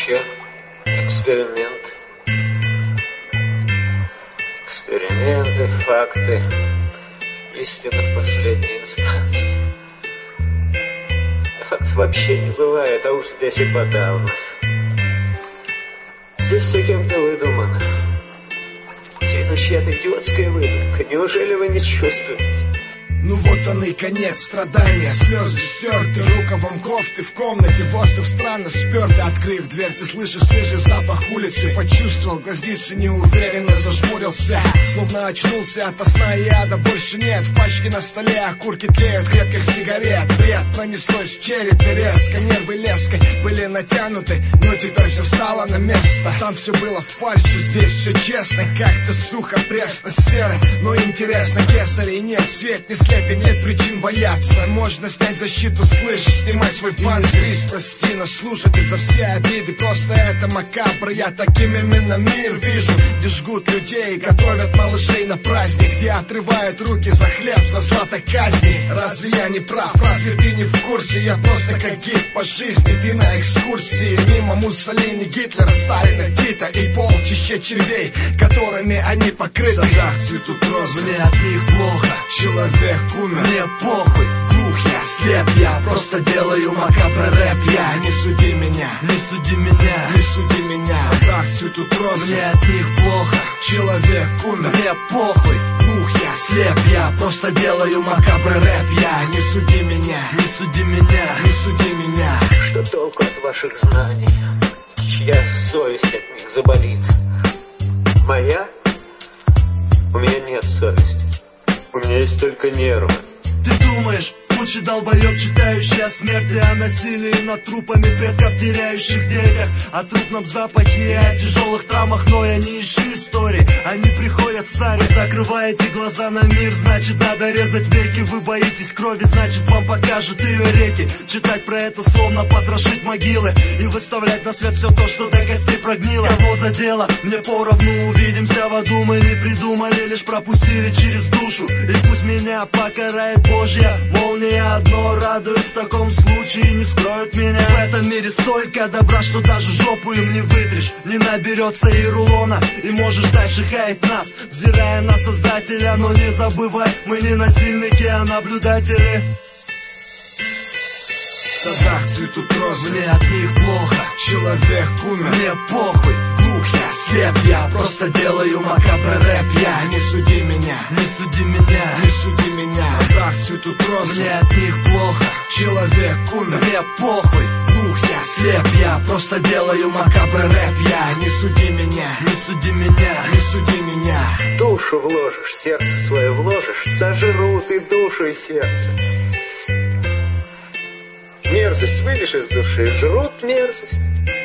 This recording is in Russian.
вообще эксперимент. Эксперименты, факты, истина в последней инстанции. Фактов вообще не бывает, а уж здесь и подавно. Здесь все кем-то выдумано. Все это чья-то идиотская выдумка. Неужели вы не чувствуете? Ну вот он и конец страдания. Слезы стерты рукавом кофты. В комнате воздух странно спертый. Открыв дверь, ты слышишь свежий запах улицы. Почувствовал, глазницы неуверенно зажмурился. Словно очнулся ото сна и ада больше нет. Пачки на столе, окурки тлеют крепких сигарет. Бред пронеслось в черепе резко. Нервы леской были натянуты, но теперь все встало на место. Там все было фальшью, здесь все честно. Как-то сухо, пресно, серо, но интересно. Кесарей нет, свет не слепит. Нет причин бояться. Можно снять защиту, слышь, снимай свой панцирь. Прости нас, слушатель, за все обиды. Просто это макабр, я таким именно мир вижу. Где жгут людей, готовят малышей на праздник. Где отрывают руки за хлеб, за злато казни. Разве я не прав? Разве ты не в курсе? Я просто как гид по жизни. Ты на экскурсии мимо Муссолини, Гитлера, Сталина, Тита и полчища червей, которыми они покрыты. В садах цветут розы, мне от них плохо. Человек умер, мне похуй, глух я, слеп я. Просто делаю макабро рэп, я. Не суди меня, не суди меня, не суди меня. В садах цветут розы, мне от них плохо. Человек умер, мне похуй, глух я, слеп я. Просто делаю макабро рэп, я. Не суди меня, не суди меня, не суди меня. Что толку от ваших знаний? Чья совесть от них заболит? Моя? У меня нет совести. У меня есть только нервы. Ты думаешь, лучший долбоеб, читающий о смерти, о насилии над трупами предков, теряющих детях, о трупном запахе и о тяжелых травмах, но я не ищу истории, они приходят сами. Вы закрываете глаза на мир, значит надо резать веки. Вы боитесь крови, значит вам покажут ее реки. Читать про это словно потрошить могилы и выставлять на свет все то, что до костей прогнило. Кого задело, мне поровну, увидимся в аду. Мы не придумали, лишь пропустили через душу. И пусть меня покарает Божья молния. Одно радует, в таком случае не скроют меня. В этом мире столько добра, что даже жопу им не вытрешь. Не наберется и рулона, и можешь дальше хаять нас, взирая на создателя. Но не забывай, мы не насильники, а наблюдатели. В садах цветут розы, мне от них плохо. Человек умер, мне похуй, глух я, слеп я. Просто делаю макабро рэп, я. Не суди меня, не суди меня, не суди меня. В садах цветут розы, мне от них плохо. Человек умер, мне похуй, глух я, слеп я. Просто делаю макабро рэп, я. Не суди меня, не суди меня, не суди меня. Душу вложишь, сердце свое вложишь, сожрут и душу, и сердце. Мерзость вылишь из души, жрут мерзость.